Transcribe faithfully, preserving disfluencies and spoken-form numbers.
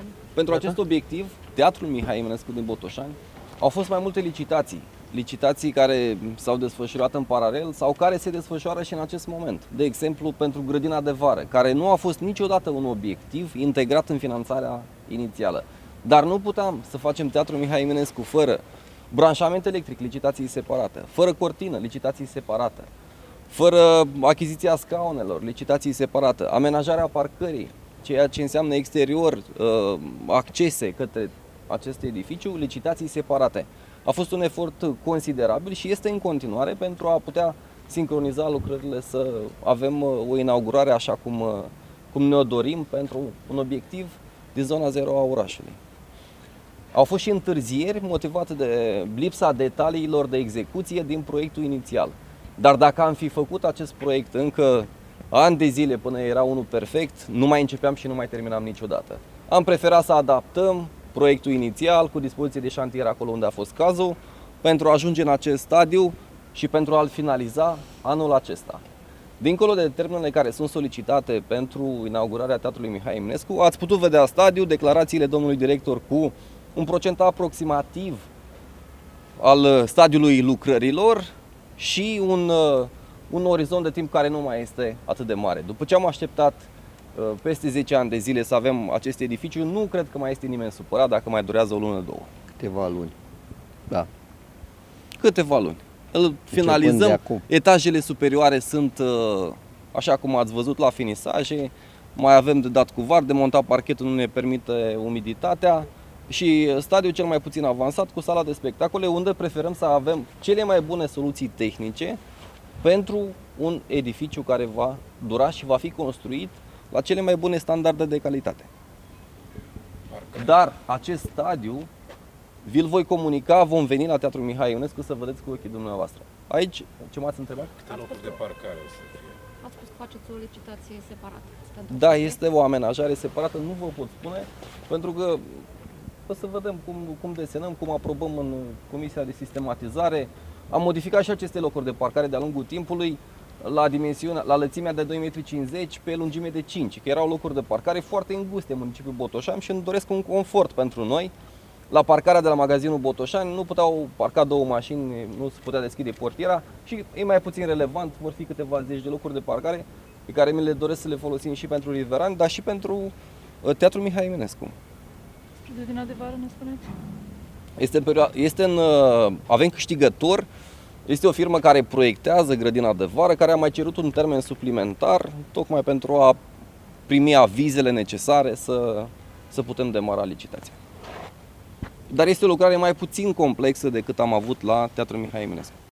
Pentru acest obiectiv, Teatrul Mihai Eminescu din Botoșani, au fost mai multe licitații. Licitații care s-au desfășurat în paralel sau care se desfășoară și în acest moment. De exemplu, pentru Grădina de Vară, care nu a fost niciodată un obiectiv integrat în finanțarea inițială. Dar nu puteam să facem Teatrul Mihai Eminescu fără branșament electric, licitații separate, fără cortină, licitații separate, fără achiziția scaunelor, licitații separate, amenajarea parcării, ceea ce înseamnă exterior, accese către acest edificiu, licitații separate. A fost un efort considerabil și este în continuare pentru a putea sincroniza lucrările, să avem o inaugurare așa cum, cum ne-o dorim pentru un obiectiv din zona zero a orașului. Au fost și întârzieri motivate de lipsa detaliilor de execuție din proiectul inițial. Dar dacă am fi făcut acest proiect încă ani de zile până era unul perfect, nu mai începeam și nu mai terminam niciodată. Am preferat să adaptăm proiectul inițial cu dispoziție de șantier acolo unde a fost cazul, pentru a ajunge în acest stadiu și pentru a-l finaliza anul acesta. Dincolo de termenele care sunt solicitate pentru inaugurarea Teatrului Mihai Eminescu, ați putut vedea stadiul, declarațiile domnului director cu un procent aproximativ al stadiului lucrărilor și un, un orizont de timp care nu mai este atât de mare. După ce am așteptat peste zece ani de zile să avem acest edificiu, nu cred că mai este nimeni supărat dacă mai durează o lună, două. Câteva luni. Da. Câteva luni. Îl finalizăm. Etajele superioare sunt, așa cum ați văzut, la finisaje. Mai avem de dat cuvar, de montat parchetul nu ne permite umiditatea. Și stadiul cel mai puțin avansat cu sala de spectacole, unde preferăm să avem cele mai bune soluții tehnice pentru un edificiu care va dura și va fi construit la cele mai bune standarde de calitate. Dar acest stadiu vi-l voi comunica, vom veni la Teatrul Mihai Eminescu să vedeți cu ochii dumneavoastră. Aici, ce m-ați întrebat? Câte locuri de parcare o să fie? Ați spus că faceți o licitație separată. Da, este o amenajare separată, nu vă pot spune, pentru că o să vedem cum, cum desenăm, cum aprobăm în Comisia de Sistematizare. Am modificat și aceste locuri de parcare de-a lungul timpului la dimensiunea, la lățimea de doi virgulă cincizeci metri pe lungime de cinci, că erau locuri de parcare foarte înguste în municipiul Botoșani și îmi doresc un confort pentru noi. La parcarea de la magazinul Botoșani nu puteau parca două mașini, nu se putea deschide portiera și e mai puțin relevant, vor fi câteva zeci de locuri de parcare pe care mi le doresc să le folosim și pentru riverani, dar și pentru Teatrul Mihai Eminescu. Grădina de Vară, ne spuneți? Este în perioadă, este în, avem câștigător, este o firmă care proiectează Grădina de Vară, care a mai cerut un termen suplimentar, tocmai pentru a primi avizele necesare să, să putem demara licitația. Dar este o lucrare mai puțin complexă decât am avut la Teatrul Mihai Eminescu.